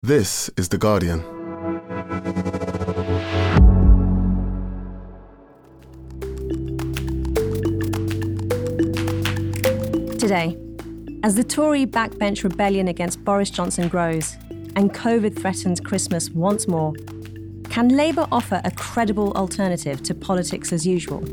This is The Guardian. Today, as the Tory backbench rebellion against Boris Johnson grows and COVID threatens Christmas once more, can Labour offer a credible alternative to politics as usual?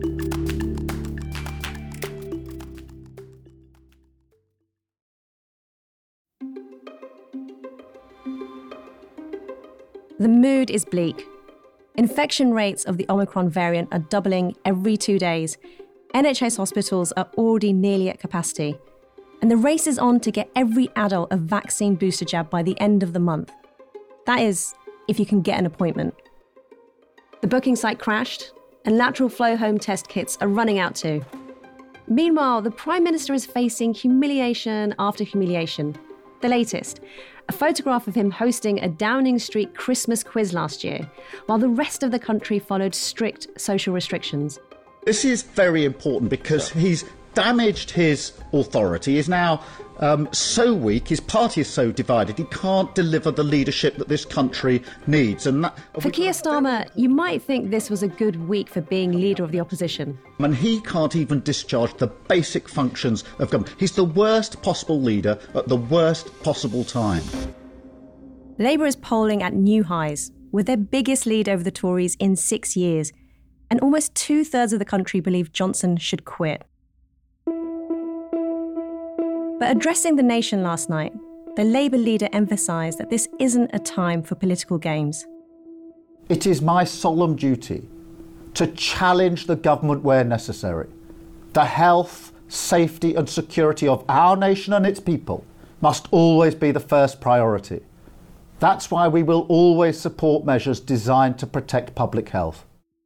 The mood is bleak. Infection rates of the Omicron variant are doubling every 2 days. NHS hospitals are already nearly at capacity. And the race is on to get every adult a vaccine booster jab by the end of the month. That is, if you can get an appointment. The booking site crashed, and lateral flow home test kits are running out too. Meanwhile, the Prime Minister is facing humiliation after humiliation. The latest, a photograph of him hosting a Downing Street Christmas quiz last year, while the rest of the country followed strict social restrictions. This is very important because he's damaged his authority. He's now so weak, his party is so divided, he can't deliver the leadership that this country needs. For Keir Starmer, you might think this was a good week for being leader of the opposition. And he can't even discharge the basic functions of government. He's the worst possible leader at the worst possible time. Labour is polling at new highs, with their biggest lead over the Tories in 6 years. And almost 2/3 of the country believe Johnson should quit. But addressing the nation last night, the Labour leader emphasised that this isn't a time for political games. It is my solemn duty to challenge the government where necessary. The health, safety and security of our nation and its people must always be the first priority. That's why we will always support measures designed to protect public health.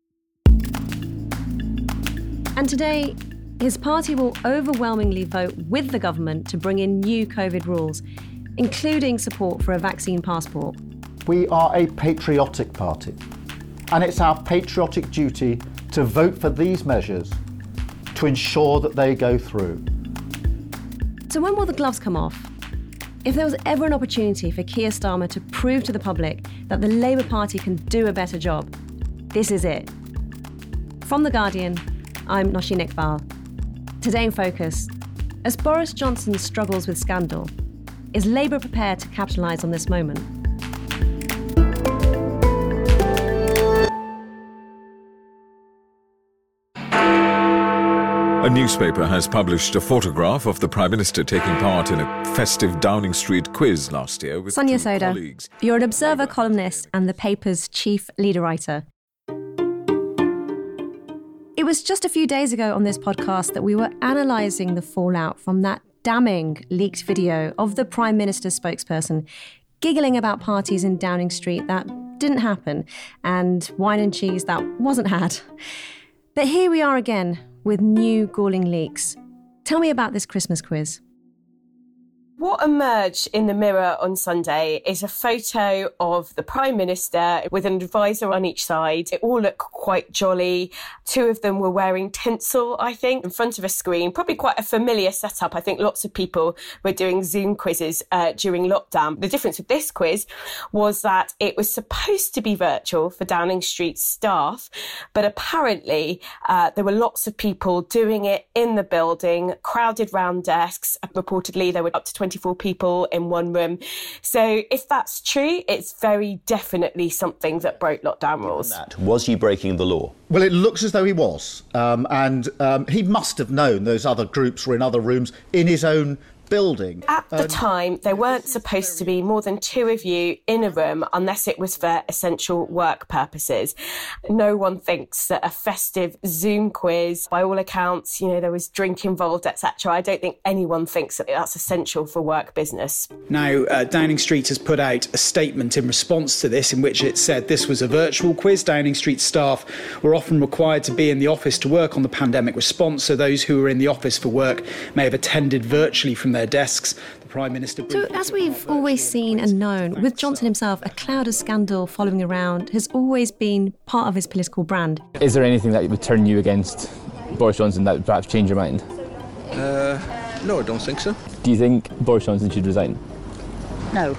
And today, his party will overwhelmingly vote with the government to bring in new COVID rules, including support for a vaccine passport. We are a patriotic party, and it's our patriotic duty to vote for these measures to ensure that they go through. So when will the gloves come off? If there was ever an opportunity for Keir Starmer to prove to the public that the Labour Party can do a better job, this is it. From The Guardian, I'm Nosheen Iqbal. Today in Focus, as Boris Johnson struggles with scandal, is Labour prepared to capitalise on this moment? A newspaper has published a photograph of the Prime Minister taking part in a festive Downing Street quiz last year with Sonia two Soda, colleagues. you're an Observer columnist and the paper's chief leader writer. It was just a few days ago on this podcast that we were analysing the fallout from that damning leaked video of the Prime Minister's spokesperson giggling about parties in Downing Street that didn't happen and wine and cheese that wasn't had. But here we are again with new galling leaks. Tell me about this Christmas quiz. What emerged in the Mirror on Sunday is a photo of the Prime Minister with an advisor on each side. It all looked quite jolly. Two of them were wearing tinsel, I think, in front of a screen. Probably quite a familiar setup. I think lots of people were doing Zoom quizzes during lockdown. The difference with this quiz was that it was supposed to be virtual for Downing Street staff, but apparently there were lots of people doing it in the building, crowded round desks. Reportedly, there were up to 24 people in one room. So if that's true, it's very definitely something that broke lockdown rules. Was he breaking the law? Well, it looks as though he was. And he must have known those other groups were in other rooms in his own building. At the time, there weren't supposed to be more than two of you in a room unless it was for essential work purposes. No one thinks that a festive Zoom quiz, by all accounts, there was drink involved, etc. I don't think anyone thinks that that's essential for work business. Now, Downing Street has put out a statement in response to this in which it said this was a virtual quiz. Downing Street staff were often required to be in the office to work on the pandemic response, so those who were in the office for work may have attended virtually from their desks. The Prime Minister... So, as we've always seen and known, with Johnson himself, a cloud of scandal following around has always been part of his political brand. Is there anything that would turn you against Boris Johnson that would perhaps change your mind? No, I don't think so. Do you think Boris Johnson should resign? No.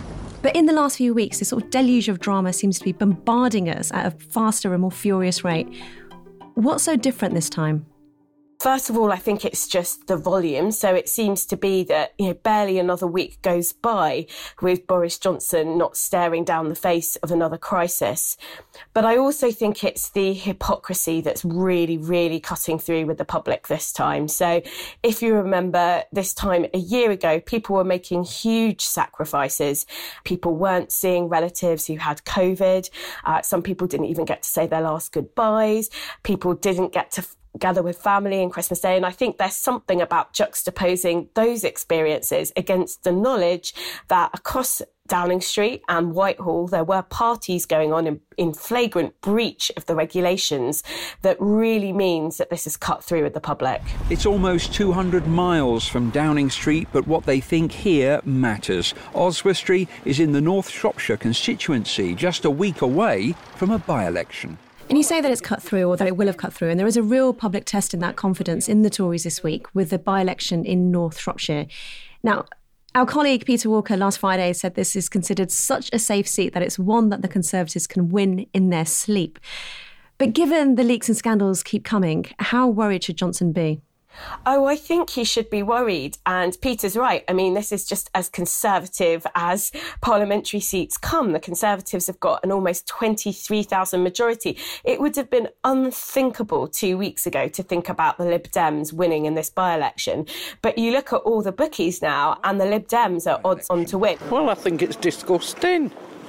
But in the last few weeks, this sort of deluge of drama seems to be bombarding us at a faster and more furious rate. What's so different this time? First of all, I think it's just the volume. So it seems to be that, barely another week goes by with Boris Johnson not staring down the face of another crisis. But I also think it's the hypocrisy that's really, really cutting through with the public this time. So if you remember this time a year ago, people were making huge sacrifices. People weren't seeing relatives who had COVID. Some people didn't even get to say their last goodbyes. People didn't get to gather with family on Christmas Day. And I think there's something about juxtaposing those experiences against the knowledge that across Downing Street and Whitehall, there were parties going on in flagrant breach of the regulations that really means that this is cut through with the public. It's almost 200 miles from Downing Street, but what they think here matters. Oswestry is in the North Shropshire constituency, just a week away from a by-election. And you say that it's cut through, or that it will have cut through, and there is a real public test in that confidence in the Tories this week with the by-election in North Shropshire. Now, our colleague Peter Walker last Friday said this is considered such a safe seat that it's one that the Conservatives can win in their sleep. But given the leaks and scandals keep coming, how worried should Johnson be? Oh, I think he should be worried. And Peter's right. I mean, this is just as Conservative as parliamentary seats come. The Conservatives have got an almost 23,000 majority. It would have been unthinkable 2 weeks ago to think about the Lib Dems winning in this by-election. But you look at all the bookies now and the Lib Dems are odds on to win. Well, I think it's disgusting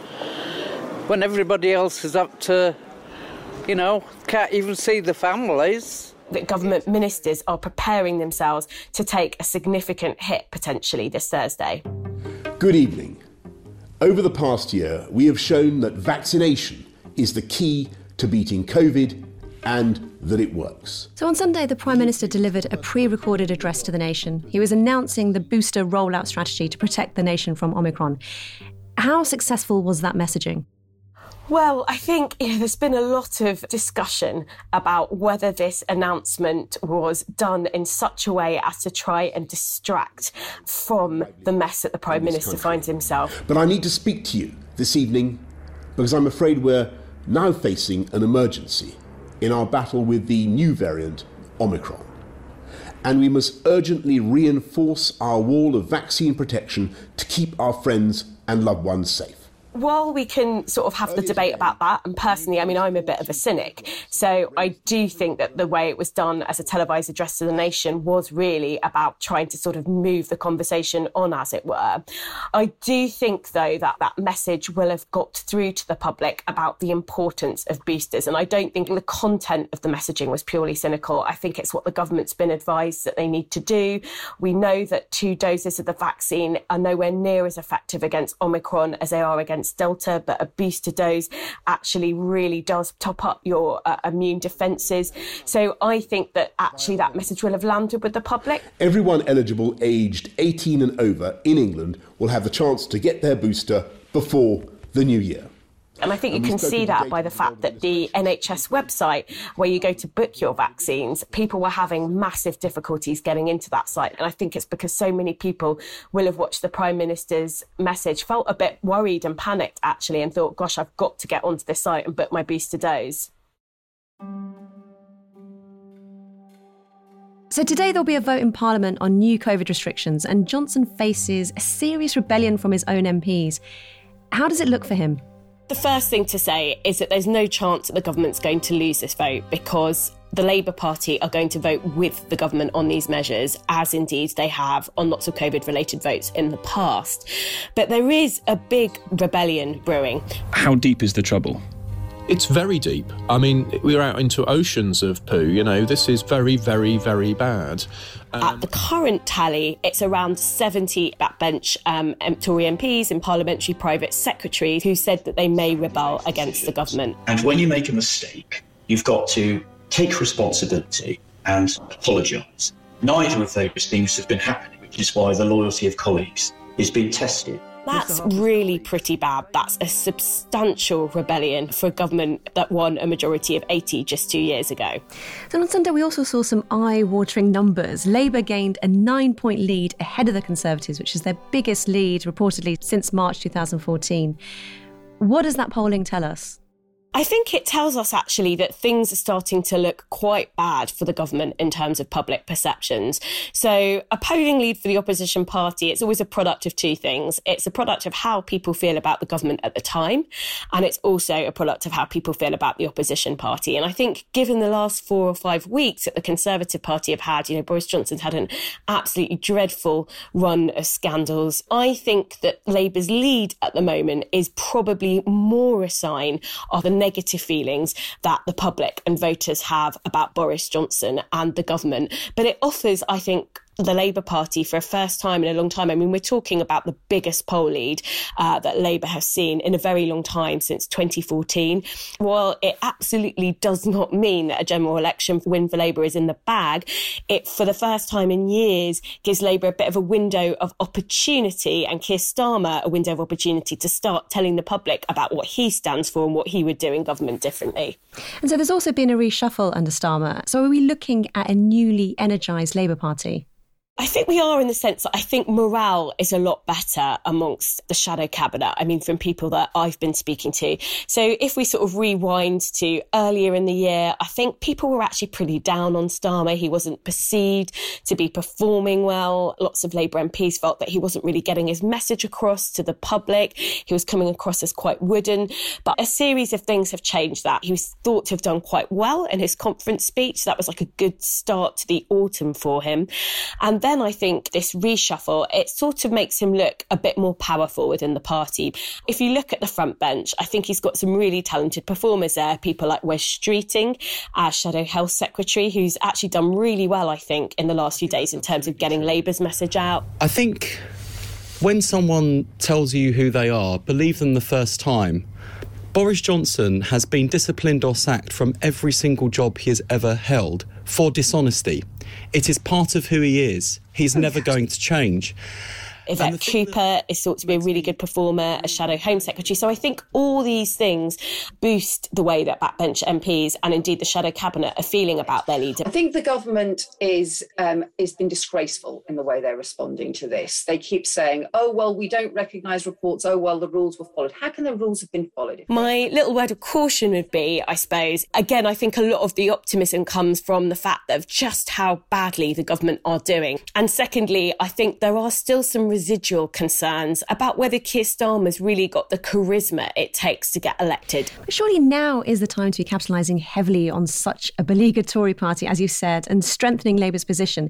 when everybody else is up to, can't even see the families. That government ministers are preparing themselves to take a significant hit potentially this Thursday. Good evening. Over the past year, we have shown that vaccination is the key to beating COVID and that it works. So on Sunday, the Prime Minister delivered a pre-recorded address to the nation. He was announcing the booster rollout strategy to protect the nation from Omicron. How successful was that messaging? Well, I think there's been a lot of discussion about whether this announcement was done in such a way as to try and distract from the mess that the Prime Minister finds himself. But I need to speak to you this evening because I'm afraid we're now facing an emergency in our battle with the new variant, Omicron. And we must urgently reinforce our wall of vaccine protection to keep our friends and loved ones safe. While we can sort of have the debate about that, and personally, I'm a bit of a cynic, so I do think that the way it was done as a televised address to the nation was really about trying to sort of move the conversation on, as it were. I do think, though, that that message will have got through to the public about the importance of boosters, and I don't think the content of the messaging was purely cynical. I think it's what the government's been advised that they need to do. We know that 2 doses of the vaccine are nowhere near as effective against Omicron as they are against Delta, but a booster dose actually really does top up your immune defences. So I think that actually that message will have landed with the public. Everyone eligible aged 18 and over in England will have the chance to get their booster before the new year. And I think you can see that by the fact that the NHS website, where you go to book your vaccines, people were having massive difficulties getting into that site. And I think it's because so many people will have watched the Prime Minister's message, felt a bit worried and panicked, actually, and thought, gosh, I've got to get onto this site and book my booster dose. So today there'll be a vote in Parliament on new COVID restrictions, and Johnson faces a serious rebellion from his own MPs. How does it look for him? The first thing to say is that there's no chance that the government's going to lose this vote because the Labour Party are going to vote with the government on these measures, as indeed they have on lots of COVID-related votes in the past. But there is a big rebellion brewing. How deep is the trouble? It's very deep. I mean, we're out into oceans of poo, this is very, very, very bad. At the current tally, it's around 70 backbench Tory MPs and parliamentary private secretaries who said that they may rebel against the government. And when you make a mistake, you've got to take responsibility and apologise. Neither of those things have been happening, which is why the loyalty of colleagues is being tested. That's really pretty bad. That's a substantial rebellion for a government that won a majority of 80 just 2 years ago. So on Sunday, we also saw some eye-watering numbers. Labour gained a 9-point lead ahead of the Conservatives, which is their biggest lead reportedly since March 2014. What does that polling tell us? I think it tells us actually that things are starting to look quite bad for the government in terms of public perceptions. So a polling lead for the opposition party, it's always a product of two things. It's a product of how people feel about the government at the time, and it's also a product of how people feel about the opposition party. And I think given the last 4 or 5 weeks that the Conservative Party have had, Boris Johnson's had an absolutely dreadful run of scandals. I think that Labour's lead at the moment is probably more a sign of the negative feelings that the public and voters have about Boris Johnson and the government. But it offers, I think, the Labour Party for a first time in a long time. I mean, we're talking about the biggest poll lead that Labour has seen in a very long time, since 2014. While it absolutely does not mean that a general election win for Labour is in the bag, it, for the first time in years, gives Labour a bit of a window of opportunity, and Keir Starmer a window of opportunity to start telling the public about what he stands for and what he would do in government differently. And so there's also been a reshuffle under Starmer. So are we looking at a newly energised Labour Party? I think we are, in the sense that I think morale is a lot better amongst the shadow cabinet. I mean, from people that I've been speaking to. So if we sort of rewind to earlier in the year, I think people were actually pretty down on Starmer. He wasn't perceived to be performing well. Lots of Labour MPs felt that he wasn't really getting his message across to the public. He was coming across as quite wooden. But a series of things have changed that. He was thought to have done quite well in his conference speech. That was like a good start to the autumn for him. And then I think this reshuffle, it sort of makes him look a bit more powerful within the party. If you look at the front bench, I think he's got some really talented performers there. People like Wes Streeting, our Shadow Health Secretary, who's actually done really well, I think, in the last few days in terms of getting Labour's message out. I think when someone tells you who they are, believe them the first time. Boris Johnson has been disciplined or sacked from every single job he has ever held for dishonesty. It is part of who he is. He's never going to change. Yvette Cooper is thought to be a really good performer as Shadow Home Secretary. So I think all these things boost the way that backbench MPs and indeed the Shadow Cabinet are feeling about their leader. I think the government is been disgraceful in the way they're responding to this. They keep saying, oh, well, we don't recognise reports. Oh, well, the rules were followed. How can the rules have been followed? My little word of caution would be, I suppose, again, I think a lot of the optimism comes from the fact of just how badly the government are doing. And secondly, I think there are still some residual concerns about whether Keir Starmer's really got the charisma it takes to get elected. Surely now is the time to be capitalising heavily on such a beleaguered Tory party, as you said, and strengthening Labour's position.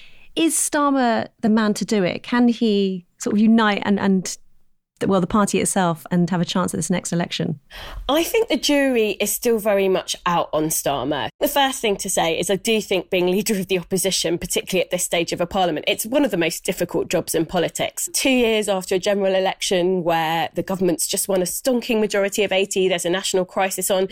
Is Starmer the man to do it? Can he sort of unite and the party itself and have a chance at this next election? I think the jury is still very much out on Starmer. The first thing to say is I do think being leader of the opposition, particularly at this stage of a parliament, it's one of the most difficult jobs in politics. 2 years after a general election where the government's just won a stonking majority of 80, there's a national crisis on,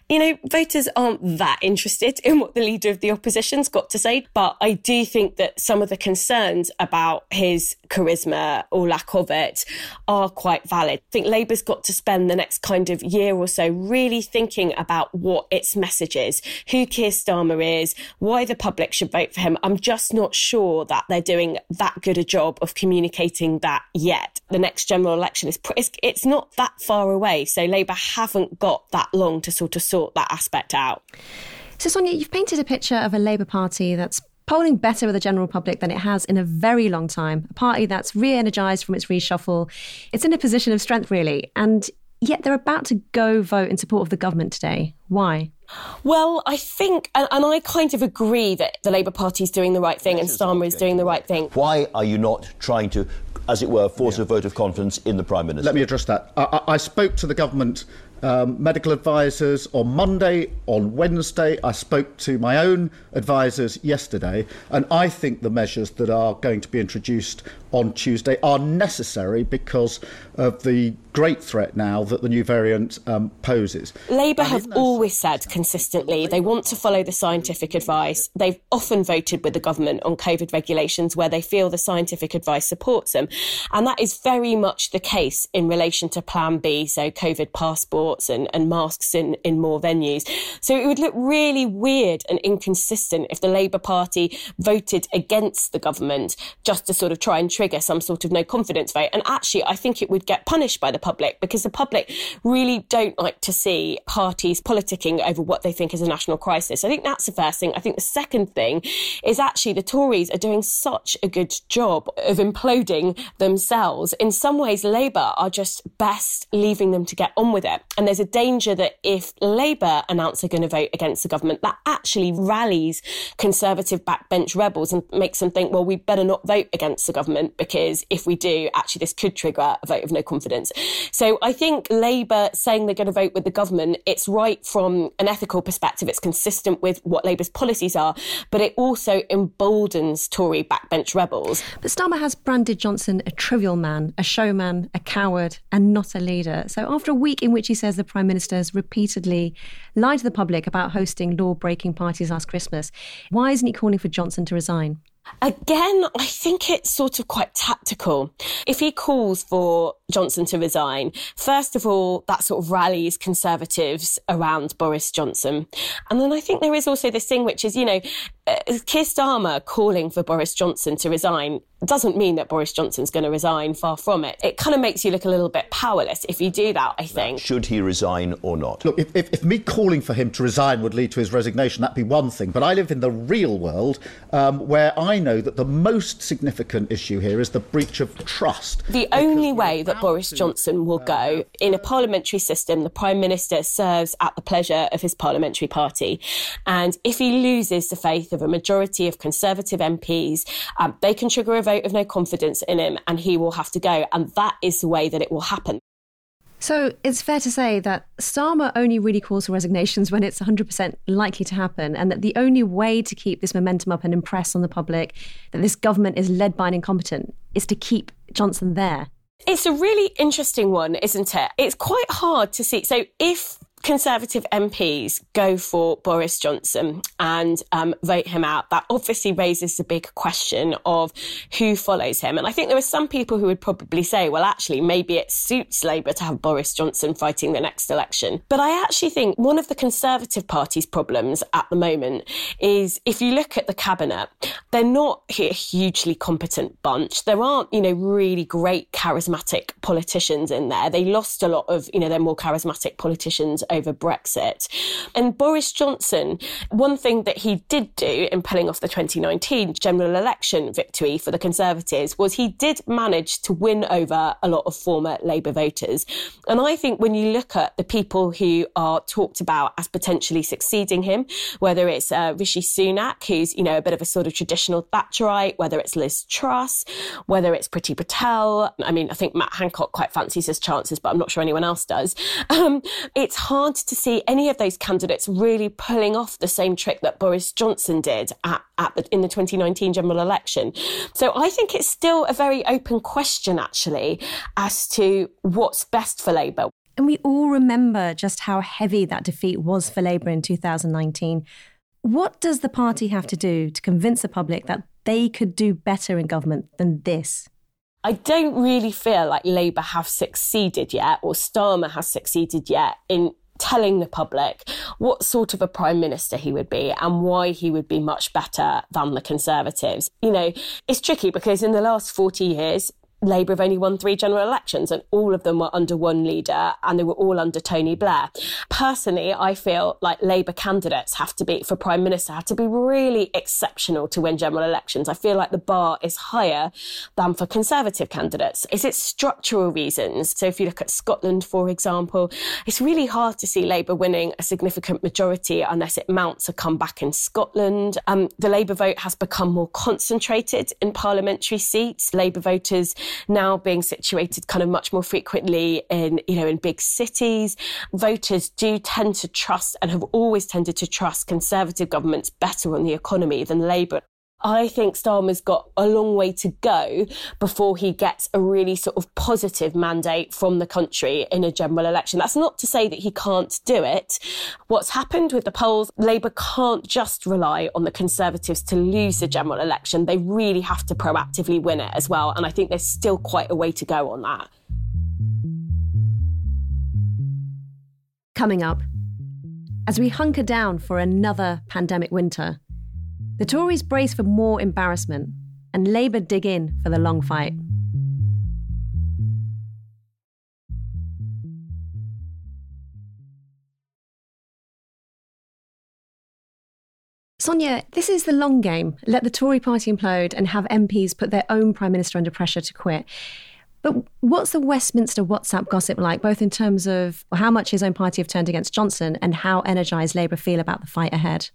voters aren't that interested in what the leader of the opposition's got to say. But I do think that some of the concerns about his charisma or lack of it are quite valid. I think Labour's got to spend the next kind of year or so really thinking about what its message is, who Keir Starmer is, why the public should vote for him. I'm just not sure that they're doing that good a job of communicating that yet. The next general election it's not that far away, so Labour haven't got that long to sort of sort that aspect out. So Sonia, you've painted a picture of a Labour Party that's polling better with the general public than it has in a very long time. A party that's re-energised from its reshuffle. It's in a position of strength, really. And yet they're about to go vote in support of the government today. Why? Well, I think, and I kind of agree that the Labour Party is doing the right thing and Starmer is doing the right thing. Why are you not trying to, as it were, force a vote of confidence in the Prime Minister? Let me address that. I spoke to the government medical advisors on Monday, on Wednesday. I spoke to my own advisors yesterday, and I think the measures that are going to be introduced on Tuesday are necessary because of the great threat now that the new variant poses. Labour have always said consistently they want to follow the scientific advice. They've often voted with the government on COVID regulations where they feel the scientific advice supports them. And that is very much the case in relation to Plan B, so COVID passports and masks in more venues. So it would look really weird and inconsistent if the Labour Party voted against the government just to sort of try and trigger some sort of no confidence vote. And actually, I think it would get punished by the public because the public really don't like to see parties politicking over what they think is a national crisis. I think that's the first thing. I think the second thing is actually the Tories are doing such a good job of imploding themselves. In some ways, Labour are just best leaving them to get on with it. And there's a danger that if Labour announce they're going to vote against the government, that actually rallies Conservative backbench rebels and makes them think, well, we better not vote against the government because if we do, actually this could trigger a vote of no confidence. So I think Labour saying they're going to vote with the government, it's right from an ethical perspective, it's consistent with what Labour's policies are, but it also emboldens Tory backbench rebels. But Starmer has branded Johnson a trivial man, a showman, a coward, and not a leader. So after a week in which he says the Prime Minister has repeatedly lied to the public about hosting law-breaking parties last Christmas, why isn't he calling for Johnson to resign? Again, I think it's sort of quite tactical. If he calls for Johnson to resign, first of all, that sort of rallies Conservatives around Boris Johnson. And then I think there is also this thing which is, Keir Starmer calling for Boris Johnson to resign doesn't mean that Boris Johnson's going to resign, far from it. It kind of makes you look a little bit powerless if you do that, I think. Should he resign or not? Look, if me calling for him to resign would lead to his resignation, that'd be one thing. But I live in the real world where I know that the most significant issue here is the breach of trust. The only way that Boris Johnson will go, in a parliamentary system, the Prime Minister serves at the pleasure of his parliamentary party. And if he loses the faith of a majority of Conservative MPs, they can trigger a vote of no confidence in him and he will have to go. And that is the way that it will happen. So it's fair to say that Starmer only really calls for resignations when it's 100% likely to happen, and that the only way to keep this momentum up and impress on the public that this government is led by an incompetent is to keep Johnson there. It's a really interesting one, isn't it? It's quite hard to see. So if Conservative MPs go for Boris Johnson and vote him out, that obviously raises the big question of who follows him. And I think there are some people who would probably say, well, actually, maybe it suits Labour to have Boris Johnson fighting the next election. But I actually think one of the Conservative Party's problems at the moment is if you look at the cabinet, they're not a hugely competent bunch. There aren't, really great charismatic politicians in there. They lost a lot of, their more charismatic politicians over Brexit. And Boris Johnson, one thing that he did do in pulling off the 2019 general election victory for the Conservatives was he did manage to win over a lot of former Labour voters. And I think when you look at the people who are talked about as potentially succeeding him, whether it's Rishi Sunak, who's, a bit of a sort of traditional Thatcherite, whether it's Liz Truss, whether it's Priti Patel. I mean, I think Matt Hancock quite fancies his chances, but I'm not sure anyone else does. It's hard to see any of those candidates really pulling off the same trick that Boris Johnson did in the 2019 general election. So I think it's still a very open question, actually, as to what's best for Labour. And we all remember just how heavy that defeat was for Labour in 2019. What does the party have to do to convince the public that they could do better in government than this? I don't really feel like Labour have succeeded yet, or Starmer has succeeded yet, in telling the public what sort of a Prime Minister he would be and why he would be much better than the Conservatives. It's tricky because in the last 40 years, Labour have only won 3 general elections and all of them were under one leader and they were all under Tony Blair. Personally, I feel like Labour candidates for Prime Minister have to be really exceptional to win general elections. I feel like the bar is higher than for Conservative candidates. Is it structural reasons? So if you look at Scotland, for example, it's really hard to see Labour winning a significant majority unless it mounts a comeback in Scotland. The Labour vote has become more concentrated in parliamentary seats. Labour voters now being situated kind of much more frequently in big cities. Voters do tend to trust and have always tended to trust Conservative governments better on the economy than Labour. I think Starmer's got a long way to go before he gets a really sort of positive mandate from the country in a general election. That's not to say that he can't do it. What's happened with the polls, Labour can't just rely on the Conservatives to lose the general election. They really have to proactively win it as well. And I think there's still quite a way to go on that. Coming up, as we hunker down for another pandemic winter, the Tories brace for more embarrassment and Labour dig in for the long fight. Sonia, this is the long game. Let the Tory party implode and have MPs put their own Prime Minister under pressure to quit. But what's the Westminster WhatsApp gossip like, both in terms of how much his own party have turned against Johnson and how energised Labour feel about the fight ahead?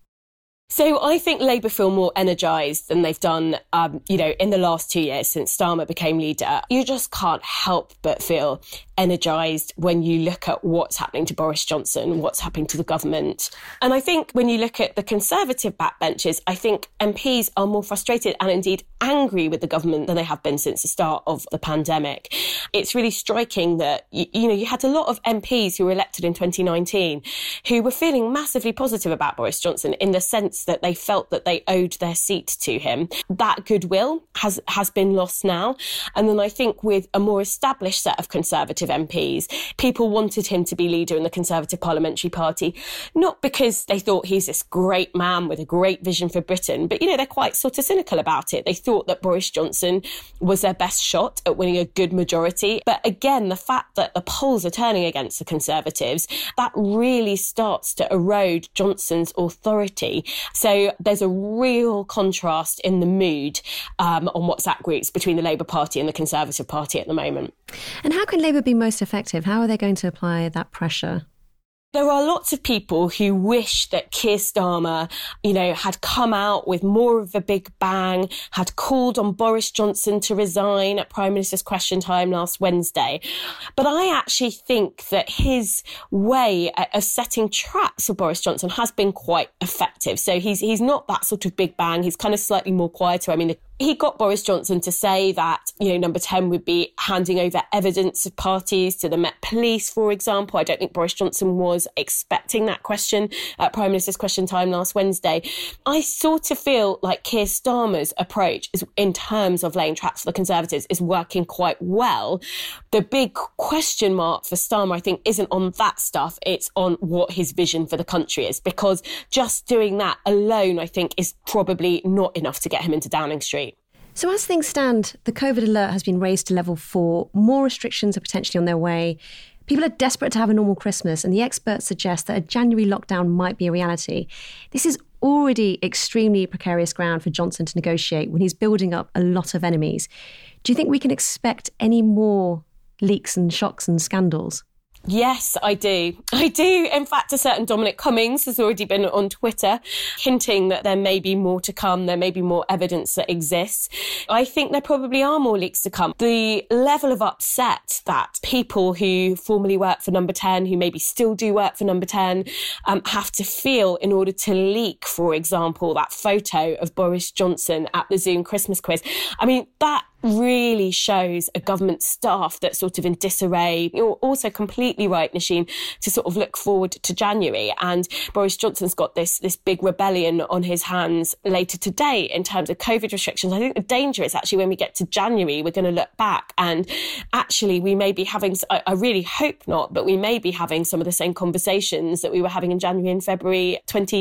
So I think Labour feel more energised than they've done, in the last 2 years since Starmer became leader. You just can't help but feel energised when you look at what's happening to Boris Johnson, what's happening to the government. And I think when you look at the Conservative backbenches, I think MPs are more frustrated and indeed angry with the government than they have been since the start of the pandemic. It's really striking that, you had a lot of MPs who were elected in 2019 who were feeling massively positive about Boris Johnson in the sense that they felt that they owed their seat to him. That goodwill has been lost now. And then I think with a more established set of Conservative MPs, people wanted him to be leader in the Conservative Parliamentary Party, not because they thought he's this great man with a great vision for Britain, but, they're quite sort of cynical about it. They thought that Boris Johnson was their best shot at winning a good majority. But again, the fact that the polls are turning against the Conservatives, that really starts to erode Johnson's authority. So there's a real contrast in the mood on WhatsApp groups between the Labour Party and the Conservative Party at the moment. And how can Labour be most effective? How are they going to apply that pressure? There are lots of people who wish that Keir Starmer, had come out with more of a big bang, had called on Boris Johnson to resign at Prime Minister's Question Time last Wednesday. But I actually think that his way of setting traps for Boris Johnson has been quite effective. So he's not that sort of big bang. He's kind of slightly more quieter. I mean, he got Boris Johnson to say that, Number 10 would be handing over evidence of parties to the Met Police, for example. I don't think Boris Johnson was expecting that question at Prime Minister's Question Time last Wednesday. I sort of feel like Keir Starmer's approach is, in terms of laying traps for the Conservatives, is working quite well. The big question mark for Starmer, I think, isn't on that stuff. It's on what his vision for the country is, because just doing that alone, I think, is probably not enough to get him into Downing Street. So as things stand, the COVID alert has been raised to level 4. More restrictions are potentially on their way. People are desperate to have a normal Christmas, and the experts suggest that a January lockdown might be a reality. This is already extremely precarious ground for Johnson to negotiate when he's building up a lot of enemies. Do you think we can expect any more leaks and shocks and scandals? Yes, I do. In fact, a certain Dominic Cummings has already been on Twitter hinting that there may be more to come. There may be more evidence that exists. I think there probably are more leaks to come. The level of upset that people who formerly worked for Number 10, who maybe still do work for Number 10, have to feel in order to leak, for example, that photo of Boris Johnson at the Zoom Christmas quiz. I mean, that really shows a government staff that's sort of in disarray. You're also completely right, Nosheen, to sort of look forward to January. And Boris Johnson's got this big rebellion on his hands later today in terms of COVID restrictions. I think the danger is actually when we get to January, we're going to look back and actually we may be having, I really hope not, but we may be having some of the same conversations that we were having in January and February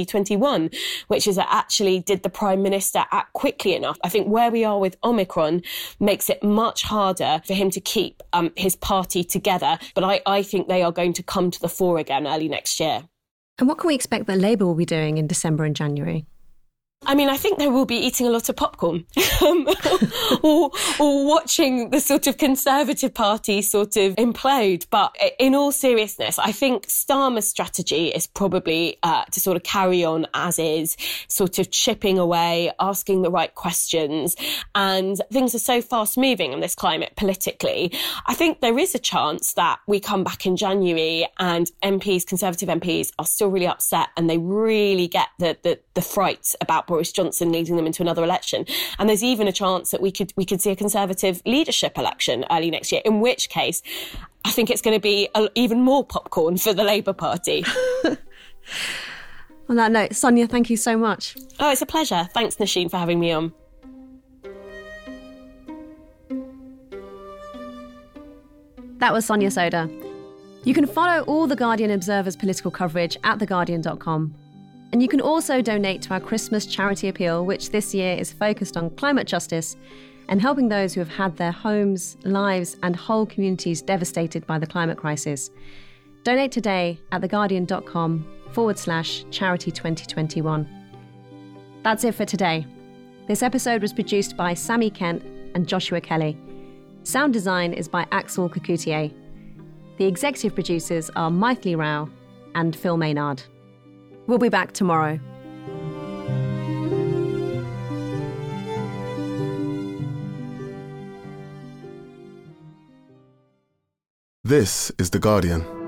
2021, which is that actually did the Prime Minister act quickly enough? I think where we are with Omicron makes it much harder for him to keep his party together. But I think they are going to come to the fore again early next year. And what can we expect that Labour will be doing in December and January? I mean, I think they will be eating a lot of popcorn or watching the sort of Conservative Party sort of implode. But in all seriousness, I think Starmer's strategy is probably to sort of carry on as is, sort of chipping away, asking the right questions. And things are so fast moving in this climate politically. I think there is a chance that we come back in January and MPs, Conservative MPs, are still really upset and they really get the fright about Boris Johnson leading them into another election. And there's even a chance that we could see a Conservative leadership election early next year, in which case I think it's going to be even more popcorn for the Labour Party. On that note, Sonia, thank you so much. Oh, it's a pleasure. Thanks, Nosheen, for having me on. That was Sonia Soda. You can follow all The Guardian Observer's political coverage at theguardian.com. And you can also donate to our Christmas charity appeal, which this year is focused on climate justice and helping those who have had their homes, lives and whole communities devastated by the climate crisis. Donate today at theguardian.com/charity 2021. That's it for today. This episode was produced by Sammy Kent and Joshua Kelly. Sound design is by Axel Kakoutié. The executive producers are Maithili Rao and Phil Maynard. We'll be back tomorrow. This is The Guardian.